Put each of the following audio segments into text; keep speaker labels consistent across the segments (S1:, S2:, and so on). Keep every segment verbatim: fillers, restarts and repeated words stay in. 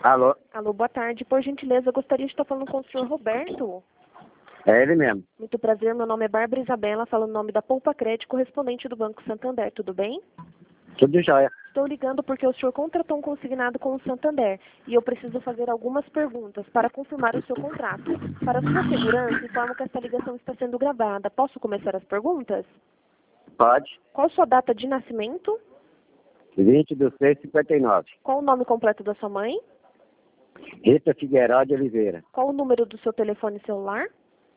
S1: Alô?
S2: Alô, boa tarde. Por gentileza, eu gostaria de estar falando com o senhor Roberto.
S1: É ele mesmo.
S2: Muito prazer, meu nome é Bárbara Isabela, falo no nome da Poupa Crédito, correspondente do Banco Santander, tudo bem?
S1: Tudo jóia.
S2: Estou ligando porque o senhor contratou um consignado com o Santander e eu preciso fazer algumas perguntas para confirmar o seu contrato. Para sua segurança, informo que essa ligação está sendo gravada. Posso começar as perguntas?
S1: Pode.
S2: Qual sua data de nascimento?
S1: vinte de seis de cinquenta e nove.
S2: Qual o nome completo da sua mãe?
S1: Rita Figueiró de Oliveira.
S2: Qual o número do seu telefone celular?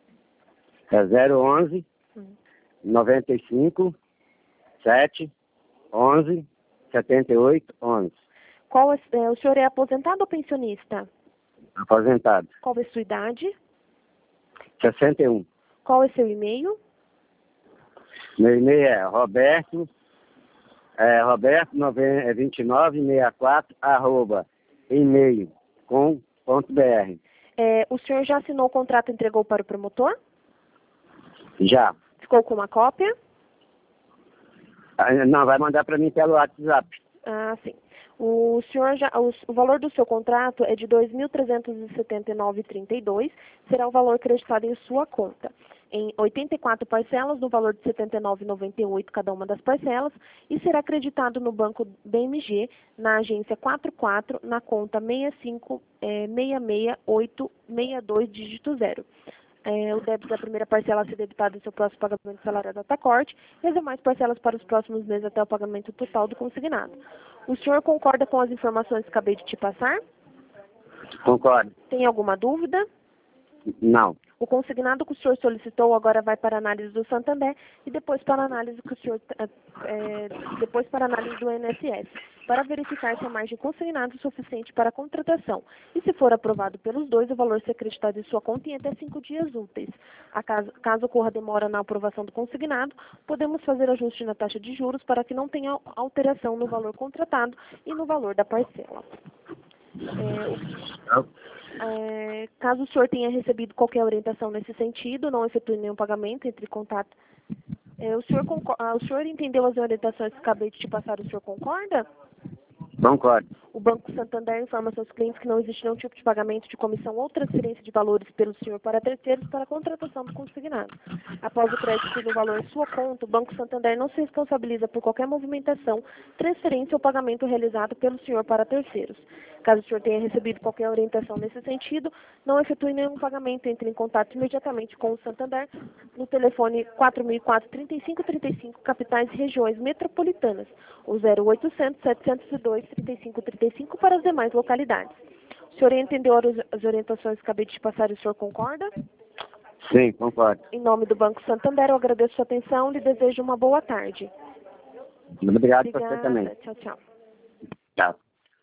S1: É zero onze,
S2: Hum.
S1: noventa e cinco, sete, onze, setenta e oito, onze.
S2: Qual é, é, o senhor é aposentado ou pensionista?
S1: Aposentado.
S2: Qual é a sua idade?
S1: sessenta e um.
S2: Qual é seu e-mail?
S1: Meu e-mail é Roberto, é, Roberto vinte e nove sessenta e quatro, arroba, e-mail, com ponto br.
S2: É, o senhor já assinou o contrato e entregou para o promotor?
S1: Já.
S2: Ficou com uma cópia?
S1: Ah, não, vai mandar para mim pelo WhatsApp.
S2: Ah, sim. O senhor já, o, o valor do seu contrato é de dois mil trezentos e setenta e nove vírgula trinta e dois, será o valor acreditado em sua conta, em oitenta e quatro parcelas, no valor de setenta e nove vírgula noventa e oito cada uma das parcelas, e será acreditado no banco B M G, na agência quatro quatro, na conta seis cinco seis seis oito seis dois, dígito zero. É, o débito da primeira parcela a ser debitado em seu próximo pagamento salariado da corte e as demais parcelas para os próximos meses até o pagamento total do consignado. O senhor concorda com as informações que acabei de te passar?
S1: Concordo.
S2: Tem alguma dúvida?
S1: Não.
S2: O consignado que o senhor solicitou agora vai para a análise do Santander e depois para a análise que o senhor é, depois para a análise do I N S S, para verificar se a margem consignada é suficiente para a contratação. E se for aprovado pelos dois, o valor ser acreditado em sua conta em até cinco dias úteis. A caso, caso ocorra demora na aprovação do consignado, podemos fazer ajuste na taxa de juros para que não tenha alteração no valor contratado e no valor da parcela. É, o, é, caso o senhor tenha recebido qualquer orientação nesse sentido, não efetue nenhum pagamento, entre em contato. É, o, senhor concorda, o senhor entendeu as orientações que acabei de te passar, o senhor concorda?
S1: Concordo.
S2: O Banco Santander informa seus clientes que não existe nenhum tipo de pagamento de comissão ou transferência de valores pelo senhor para terceiros para a contratação do consignado. Após o crédito do valor em sua conta, o Banco Santander não se responsabiliza por qualquer movimentação, transferência ou pagamento realizado pelo senhor para terceiros. Caso o senhor tenha recebido qualquer orientação nesse sentido, não efetue nenhum pagamento, entre em contato imediatamente com o Santander no telefone quatro mil e quatro, trinta e cinco trinta e cinco, capitais e regiões metropolitanas, ou zero oitocentos, setecentos e dois, trinta e cinco trinta e cinco para as demais localidades. O senhor entendeu as orientações que acabei de te passar e o senhor concorda?
S1: Sim, concordo.
S2: Em nome do Banco Santander, eu agradeço a sua atenção e lhe desejo uma boa tarde.
S1: Obrigado
S2: Obrigada.
S1: por você também.
S2: Tchau, tchau.
S1: Tchau.